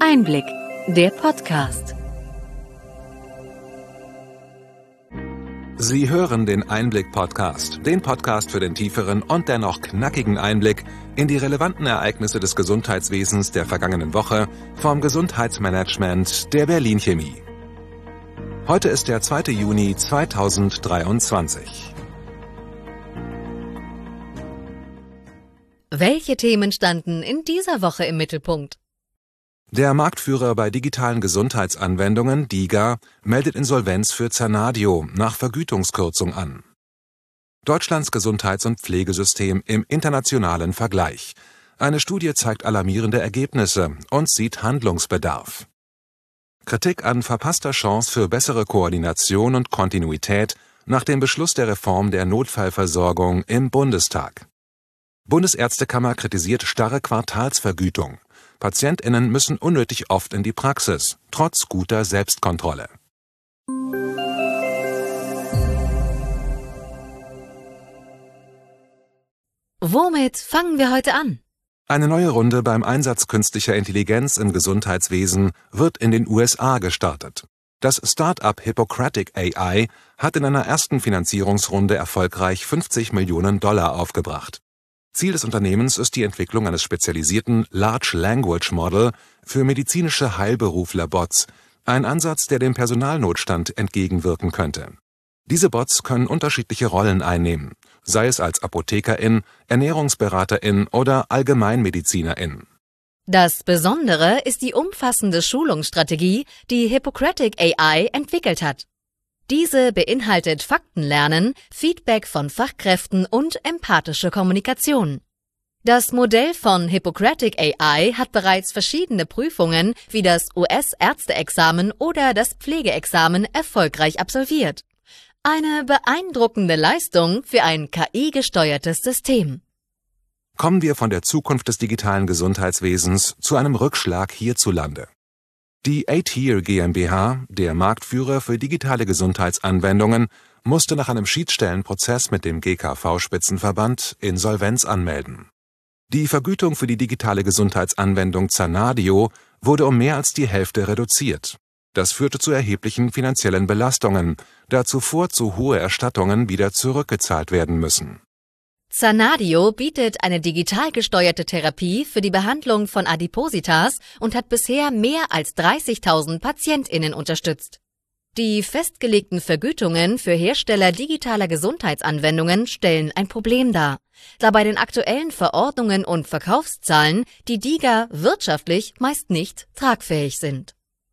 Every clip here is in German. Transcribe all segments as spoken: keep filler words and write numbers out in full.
Einblick, der Podcast. Sie hören den Einblick-Podcast, den Podcast für den tieferen und dennoch knackigen Einblick in die relevanten Ereignisse des Gesundheitswesens der vergangenen Woche vom Gesundheitsmanagement der Berlin Chemie. Heute ist der zweite Juni zweitausenddreiundzwanzig. Welche Themen standen in dieser Woche im Mittelpunkt? Der Marktführer bei digitalen Gesundheitsanwendungen, DiGA, meldet Insolvenz für Zernadio nach Vergütungskürzung an. Deutschlands Gesundheits- und Pflegesystem im internationalen Vergleich. Eine Studie zeigt alarmierende Ergebnisse und sieht Handlungsbedarf. Kritik an verpasster Chance für bessere Koordination und Kontinuität nach dem Beschluss der Reform der Notfallversorgung im Bundestag. Bundesärztekammer kritisiert starre Quartalsvergütung. PatientInnen müssen unnötig oft in die Praxis, trotz guter Selbstkontrolle. Womit fangen wir heute an? Eine neue Runde beim Einsatz künstlicher Intelligenz im Gesundheitswesen wird in den U S A gestartet. Das Start-up Hippocratic A I hat in einer ersten Finanzierungsrunde erfolgreich fünfzig Millionen Dollar aufgebracht. Ziel des Unternehmens ist die Entwicklung eines spezialisierten Large Language Model für medizinische Heilberufler-Bots, ein Ansatz, der dem Personalnotstand entgegenwirken könnte. Diese Bots können unterschiedliche Rollen einnehmen, sei es als ApothekerIn, ErnährungsberaterIn oder AllgemeinmedizinerIn. Das Besondere ist die umfassende Schulungsstrategie, die Hippocratic A I entwickelt hat. Diese beinhaltet Faktenlernen, Feedback von Fachkräften und empathische Kommunikation. Das Modell von Hippocratic A I hat bereits verschiedene Prüfungen wie das U S-Ärzteexamen oder das Pflegeexamen erfolgreich absolviert. Eine beeindruckende Leistung für ein K I-gesteuertes System. Kommen wir von der Zukunft des digitalen Gesundheitswesens zu einem Rückschlag hierzulande. Die Ateer GmbH, der Marktführer für digitale Gesundheitsanwendungen, musste nach einem Schiedsstellenprozess mit dem G K V-Spitzenverband Insolvenz anmelden. Die Vergütung für die digitale Gesundheitsanwendung Zernadio wurde um mehr als die Hälfte reduziert. Das führte zu erheblichen finanziellen Belastungen, da zuvor zu hohe Erstattungen wieder zurückgezahlt werden müssen. Zernadio bietet eine digital gesteuerte Therapie für die Behandlung von Adipositas und hat bisher mehr als dreißigtausend PatientInnen unterstützt. Die festgelegten Vergütungen für Hersteller digitaler Gesundheitsanwendungen stellen ein Problem dar, da bei den aktuellen Verordnungen und Verkaufszahlen die DiGA wirtschaftlich meist nicht tragfähig sind.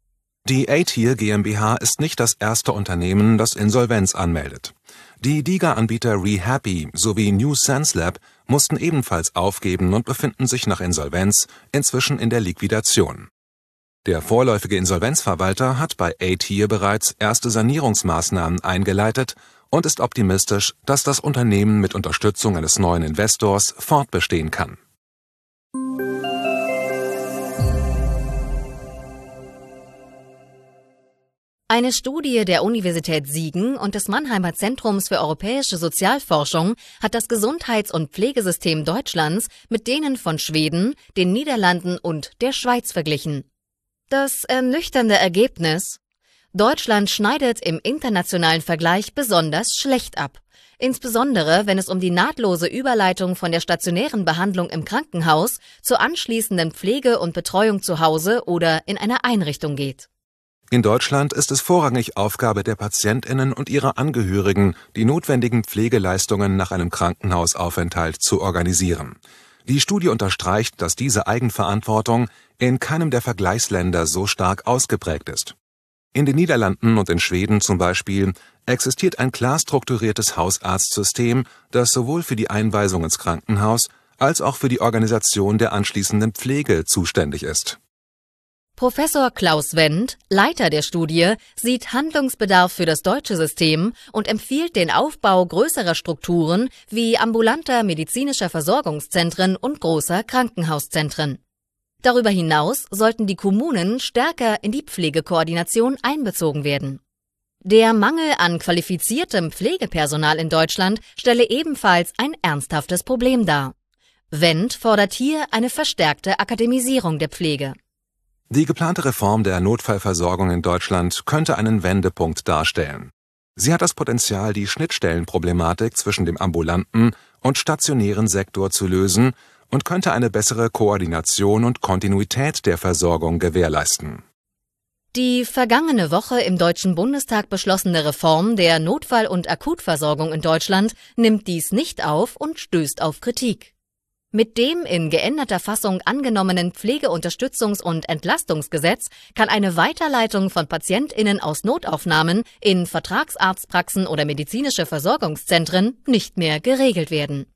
Die Ateer GmbH ist nicht das erste Unternehmen, das Insolvenz anmeldet. Die DiGA-Anbieter Rehappy sowie New Sense Lab mussten ebenfalls aufgeben und befinden sich nach Insolvenz inzwischen in der Liquidation. Der vorläufige Insolvenzverwalter hat bei Ateer bereits erste Sanierungsmaßnahmen eingeleitet und ist optimistisch, dass das Unternehmen mit Unterstützung eines neuen Investors fortbestehen kann. Eine Studie der Universität Siegen und des Mannheimer Zentrums für europäische Sozialforschung hat das Gesundheits- und Pflegesystem Deutschlands mit denen von Schweden, den Niederlanden und der Schweiz verglichen. Das ernüchternde Ergebnis: Deutschland schneidet im internationalen Vergleich besonders schlecht ab, insbesondere wenn es um die nahtlose Überleitung von der stationären Behandlung im Krankenhaus zur anschließenden Pflege und Betreuung zu Hause oder in einer Einrichtung geht. In Deutschland ist es vorrangig Aufgabe der PatientInnen und ihrer Angehörigen, die notwendigen Pflegeleistungen nach einem Krankenhausaufenthalt zu organisieren. Die Studie unterstreicht, dass diese Eigenverantwortung in keinem der Vergleichsländer so stark ausgeprägt ist. In den Niederlanden und in Schweden zum Beispiel existiert ein klar strukturiertes Hausarztsystem, das sowohl für die Einweisung ins Krankenhaus als auch für die Organisation der anschließenden Pflege zuständig ist. Professor Klaus Wendt, Leiter der Studie, sieht Handlungsbedarf für das deutsche System und empfiehlt den Aufbau größerer Strukturen wie ambulanter medizinischer Versorgungszentren und großer Krankenhauszentren. Darüber hinaus sollten die Kommunen stärker in die Pflegekoordination einbezogen werden. Der Mangel an qualifiziertem Pflegepersonal in Deutschland stelle ebenfalls ein ernsthaftes Problem dar. Wendt fordert hier eine verstärkte Akademisierung der Pflege. Die geplante Reform der Notfallversorgung in Deutschland könnte einen Wendepunkt darstellen. Sie hat das Potenzial, die Schnittstellenproblematik zwischen dem ambulanten und stationären Sektor zu lösen und könnte eine bessere Koordination und Kontinuität der Versorgung gewährleisten. Die vergangene Woche im Deutschen Bundestag beschlossene Reform der Notfall- und Akutversorgung in Deutschland nimmt dies nicht auf und stößt auf Kritik. Mit dem in geänderter Fassung angenommenen Pflegeunterstützungs- und Entlastungsgesetz kann eine Weiterleitung von PatientInnen aus Notaufnahmen in Vertragsarztpraxen oder medizinische Versorgungszentren nicht mehr geregelt werden.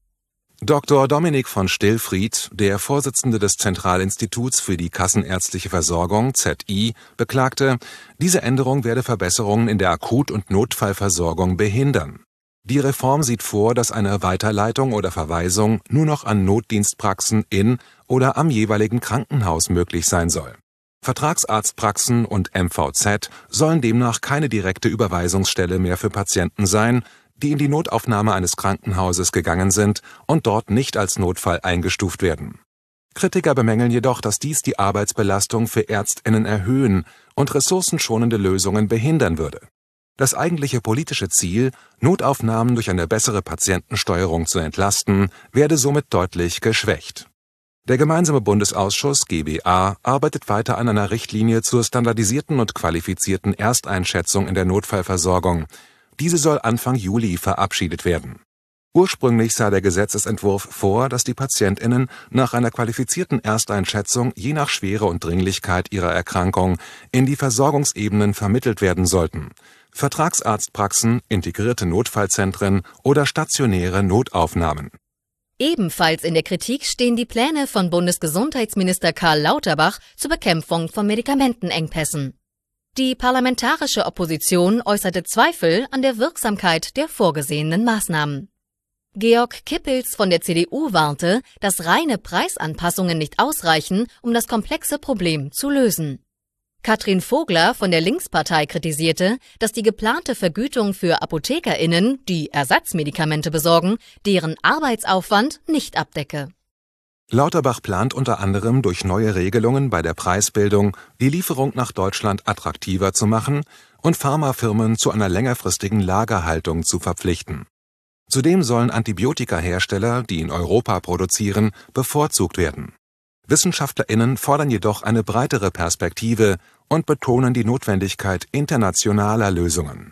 Doktor Dominik von Stillfried, der Vorsitzende des Zentralinstituts für die kassenärztliche Versorgung Z I, beklagte, diese Änderung werde Verbesserungen in der Akut- und Notfallversorgung behindern. Die Reform sieht vor, dass eine Weiterleitung oder Verweisung nur noch an Notdienstpraxen in oder am jeweiligen Krankenhaus möglich sein soll. Vertragsarztpraxen und M V Z sollen demnach keine direkte Überweisungsstelle mehr für Patienten sein, die in die Notaufnahme eines Krankenhauses gegangen sind und dort nicht als Notfall eingestuft werden. Kritiker bemängeln jedoch, dass dies die Arbeitsbelastung für ÄrztInnen erhöhen und ressourcenschonende Lösungen behindern würde. Das eigentliche politische Ziel, Notaufnahmen durch eine bessere Patientensteuerung zu entlasten, werde somit deutlich geschwächt. Der gemeinsame Bundesausschuss G B A arbeitet weiter an einer Richtlinie zur standardisierten und qualifizierten Ersteinschätzung in der Notfallversorgung. Diese soll Anfang Juli verabschiedet werden. Ursprünglich sah der Gesetzesentwurf vor, dass die PatientInnen nach einer qualifizierten Ersteinschätzung je nach Schwere und Dringlichkeit ihrer Erkrankung in die Versorgungsebenen vermittelt werden sollten: Vertragsarztpraxen, integrierte Notfallzentren oder stationäre Notaufnahmen. Ebenfalls in der Kritik stehen die Pläne von Bundesgesundheitsminister Karl Lauterbach zur Bekämpfung von Medikamentenengpässen. Die parlamentarische Opposition äußerte Zweifel an der Wirksamkeit der vorgesehenen Maßnahmen. Georg Kippels von der C D U warnte, dass reine Preisanpassungen nicht ausreichen, um das komplexe Problem zu lösen. Katrin Vogler von der Linkspartei kritisierte, dass die geplante Vergütung für ApothekerInnen, die Ersatzmedikamente besorgen, deren Arbeitsaufwand nicht abdecke. Lauterbach plant unter anderem durch neue Regelungen bei der Preisbildung die Lieferung nach Deutschland attraktiver zu machen und Pharmafirmen zu einer längerfristigen Lagerhaltung zu verpflichten. Zudem sollen Antibiotikahersteller, die in Europa produzieren, bevorzugt werden. WissenschaftlerInnen fordern jedoch eine breitere Perspektive und betonen die Notwendigkeit internationaler Lösungen.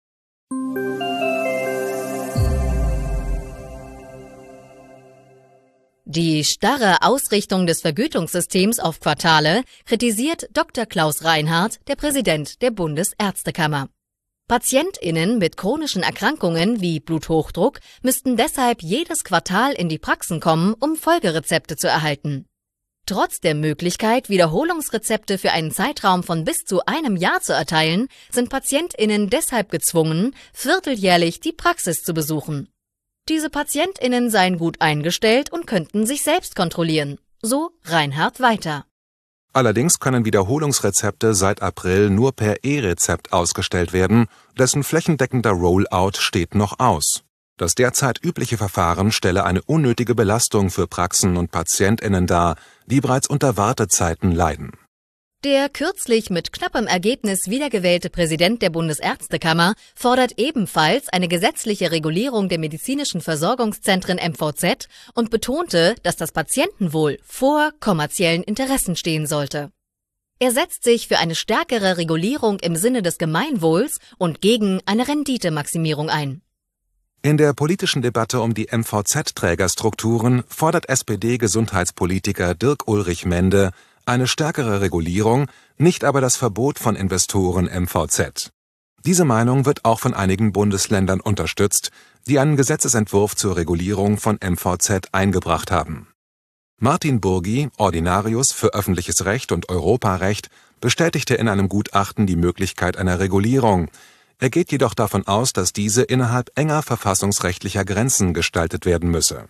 Die starre Ausrichtung des Vergütungssystems auf Quartale kritisiert Doktor Klaus Reinhardt, der Präsident der Bundesärztekammer. PatientInnen mit chronischen Erkrankungen wie Bluthochdruck müssten deshalb jedes Quartal in die Praxen kommen, um Folgerezepte zu erhalten. Trotz der Möglichkeit, Wiederholungsrezepte für einen Zeitraum von bis zu einem Jahr zu erteilen, sind PatientInnen deshalb gezwungen, vierteljährlich die Praxis zu besuchen. Diese PatientInnen seien gut eingestellt und könnten sich selbst kontrollieren. So Reinhardt weiter. Allerdings können Wiederholungsrezepte seit April nur per E-Rezept ausgestellt werden, dessen flächendeckender Rollout steht noch aus. Das derzeit übliche Verfahren stelle eine unnötige Belastung für Praxen und PatientInnen dar, die bereits unter Wartezeiten leiden. Der kürzlich mit knappem Ergebnis wiedergewählte Präsident der Bundesärztekammer fordert ebenfalls eine gesetzliche Regulierung der medizinischen Versorgungszentren M V Z und betonte, dass das Patientenwohl vor kommerziellen Interessen stehen sollte. Er setzt sich für eine stärkere Regulierung im Sinne des Gemeinwohls und gegen eine Renditemaximierung ein. In der politischen Debatte um die M V Z-Trägerstrukturen fordert S P D-Gesundheitspolitiker Dirk-Ulrich Mende eine stärkere Regulierung, nicht aber das Verbot von Investoren M V Z. Diese Meinung wird auch von einigen Bundesländern unterstützt, die einen Gesetzesentwurf zur Regulierung von M V Z eingebracht haben. Martin Burgi, Ordinarius für öffentliches Recht und Europarecht, bestätigte in einem Gutachten die Möglichkeit einer Regulierung. Er geht jedoch davon aus, dass diese innerhalb enger verfassungsrechtlicher Grenzen gestaltet werden müsse.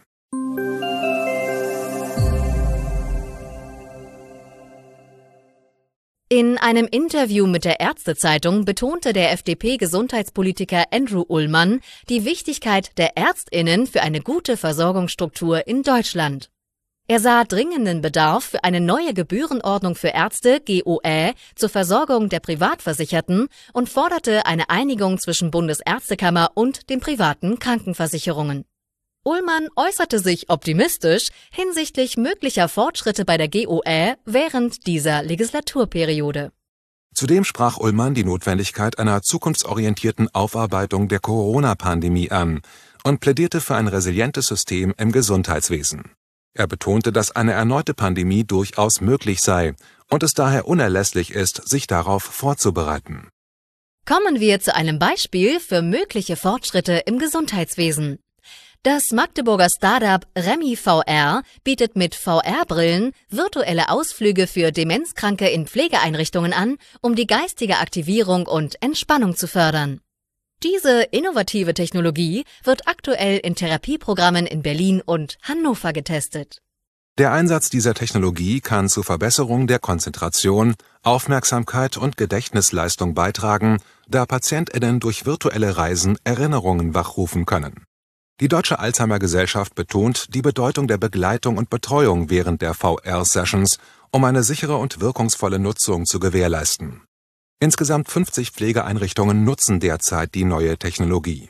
In einem Interview mit der Ärztezeitung betonte der F D P-Gesundheitspolitiker Andrew Ullmann die Wichtigkeit der ÄrztInnen für eine gute Versorgungsstruktur in Deutschland. Er sah dringenden Bedarf für eine neue Gebührenordnung für Ärzte (G O Ä) zur Versorgung der Privatversicherten und forderte eine Einigung zwischen Bundesärztekammer und den privaten Krankenversicherungen. Ullmann äußerte sich optimistisch hinsichtlich möglicher Fortschritte bei der G O Ä während dieser Legislaturperiode. Zudem sprach Ullmann die Notwendigkeit einer zukunftsorientierten Aufarbeitung der Corona-Pandemie an und plädierte für ein resilientes System im Gesundheitswesen. Er betonte, dass eine erneute Pandemie durchaus möglich sei und es daher unerlässlich ist, sich darauf vorzubereiten. Kommen wir zu einem Beispiel für mögliche Fortschritte im Gesundheitswesen. Das Magdeburger Startup Remi V R bietet mit V R-Brillen virtuelle Ausflüge für Demenzkranke in Pflegeeinrichtungen an, um die geistige Aktivierung und Entspannung zu fördern. Diese innovative Technologie wird aktuell in Therapieprogrammen in Berlin und Hannover getestet. Der Einsatz dieser Technologie kann zur Verbesserung der Konzentration, Aufmerksamkeit und Gedächtnisleistung beitragen, da PatientInnen durch virtuelle Reisen Erinnerungen wachrufen können. Die Deutsche Alzheimer-Gesellschaft betont die Bedeutung der Begleitung und Betreuung während der V R-Sessions, um eine sichere und wirkungsvolle Nutzung zu gewährleisten. Insgesamt fünfzig Pflegeeinrichtungen nutzen derzeit die neue Technologie.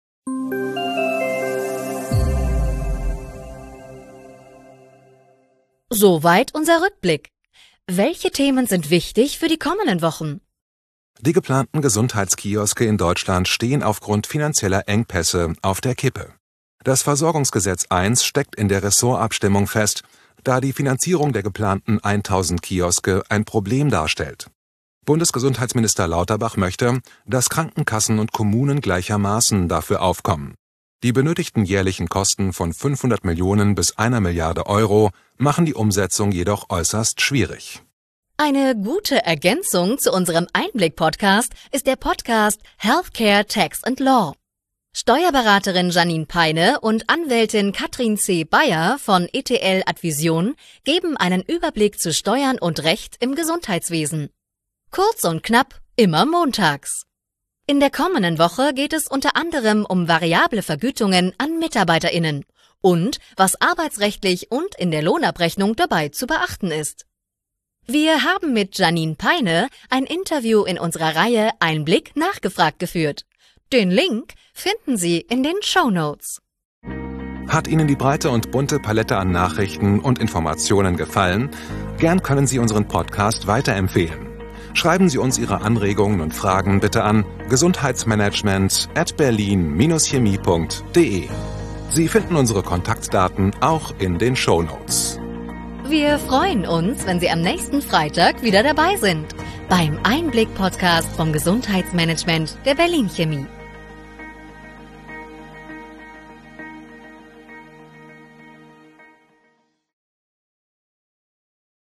Soweit unser Rückblick. Welche Themen sind wichtig für die kommenden Wochen? Die geplanten Gesundheitskioske in Deutschland stehen aufgrund finanzieller Engpässe auf der Kippe. Das Versorgungsgesetz eins steckt in der Ressortabstimmung fest, da die Finanzierung der geplanten tausend Kioske ein Problem darstellt. Bundesgesundheitsminister Lauterbach möchte, dass Krankenkassen und Kommunen gleichermaßen dafür aufkommen. Die benötigten jährlichen Kosten von fünfhundert Millionen bis einer Milliarde Euro machen die Umsetzung jedoch äußerst schwierig. Eine gute Ergänzung zu unserem Einblick-Podcast ist der Podcast Healthcare, Tax and Law. Steuerberaterin Janine Peine und Anwältin Katrin C. Bayer von E T L Advision geben einen Überblick zu Steuern und Recht im Gesundheitswesen. Kurz und knapp, immer montags. In der kommenden Woche geht es unter anderem um variable Vergütungen an MitarbeiterInnen und was arbeitsrechtlich und in der Lohnabrechnung dabei zu beachten ist. Wir haben mit Janine Peine ein Interview in unserer Reihe Einblick nachgefragt geführt. Den Link finden Sie in den Shownotes. Hat Ihnen die breite und bunte Palette an Nachrichten und Informationen gefallen? Gern können Sie unseren Podcast weiterempfehlen. Schreiben Sie uns Ihre Anregungen und Fragen bitte an gesundheitsmanagement at berlin dash chemie punkt de. Sie finden unsere Kontaktdaten auch in den Shownotes. Wir freuen uns, wenn Sie am nächsten Freitag wieder dabei sind beim Einblick-Podcast vom Gesundheitsmanagement der Berlin Chemie.